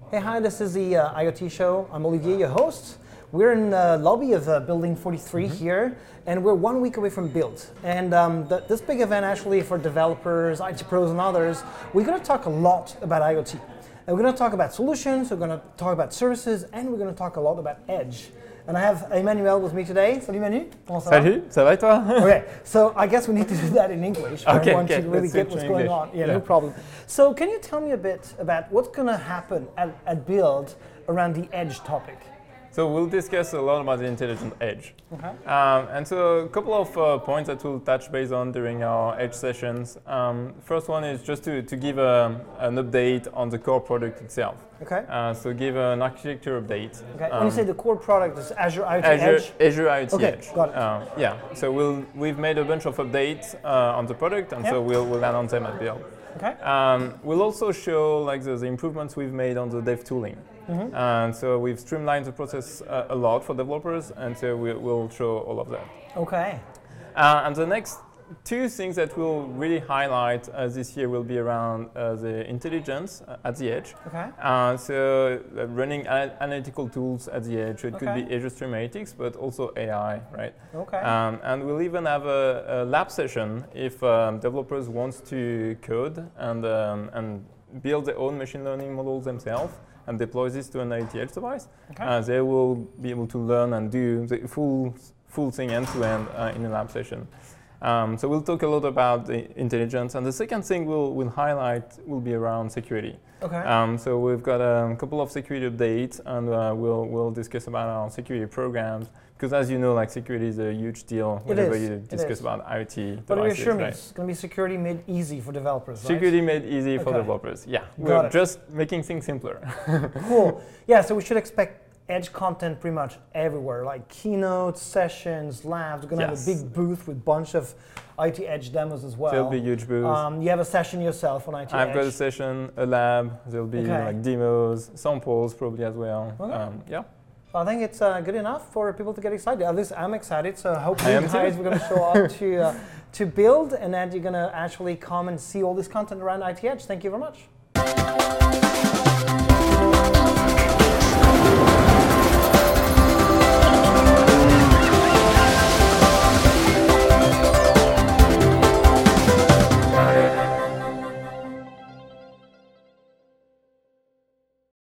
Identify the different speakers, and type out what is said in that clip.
Speaker 1: Hey, hi, this is the IoT show. I'm Olivier, your host. We're in the lobby of Building 43 here, and we're 1 week away from Build. And this big event actually for developers, IT pros and others, we're going to talk a lot about IoT. And we're going to talk about solutions, we're going to talk about services, and we're going to talk a lot about edge. And I have Emmanuel with me today. Salut Manu.
Speaker 2: Salut, ça va et toi?
Speaker 1: Okay, so I guess we need to do that in English for everyone to really get what's going on. Yeah, no problem. So can you tell me a bit about what's going to happen at Build around the edge topic?
Speaker 2: So we'll discuss a lot about the intelligent edge.
Speaker 1: Okay.
Speaker 2: And so a couple of points that we'll touch base on during our edge sessions. First one is just to give an update on the core product itself.
Speaker 1: Okay.
Speaker 2: So give an architecture update.
Speaker 1: Okay. When you say the core product is Azure IoT Edge?
Speaker 2: Azure IoT
Speaker 1: okay,
Speaker 2: Edge.
Speaker 1: Got it.
Speaker 2: Yeah. So we've made a bunch of updates on the product, and so we'll land on them at Build.
Speaker 1: Okay.
Speaker 2: We'll also show like the improvements we've made on the dev tooling.
Speaker 1: Mm-hmm.
Speaker 2: And so we've streamlined the process a lot for developers, and so we'll show all of that.
Speaker 1: Okay.
Speaker 2: And the next two things that we'll really highlight this year will be around the intelligence at the edge.
Speaker 1: Okay.
Speaker 2: So running analytical tools at the edge. So it could be Azure Stream Analytics, but also AI, right?
Speaker 1: Okay.
Speaker 2: And we'll even have a lab session if developers want to code and build their own machine learning models themselves and deploy this to an IoT edge device. Okay. They will be able to learn and do the full thing end-to-end in a lab session. So we'll talk a lot about the intelligence, and the second thing we'll highlight will be around security.
Speaker 1: Okay.
Speaker 2: So we've got a couple of security updates, and we'll discuss about our security programs, because as you know, like security is a huge deal whenever you discuss about IoT
Speaker 1: but
Speaker 2: devices.
Speaker 1: Reassure me, it's going to be security made easy for developers, right?
Speaker 2: Security made easy for developers, yeah. We're just making things simpler.
Speaker 1: Cool. Yeah, so we should expect edge content pretty much everywhere, like keynotes, sessions, labs. We're going to have a big booth with a bunch of IT Edge demos as well.
Speaker 2: There'll be huge booths.
Speaker 1: You have a session yourself on IT Edge?
Speaker 2: I've got a session, a lab. There'll be like demos, samples probably as well.
Speaker 1: Okay.
Speaker 2: Yeah.
Speaker 1: I think it's good enough for people to get excited. At least I'm excited. So hopefully you guys are going to show up to Build, and that you're going to actually come and see all this content around IT Edge. Thank you very much.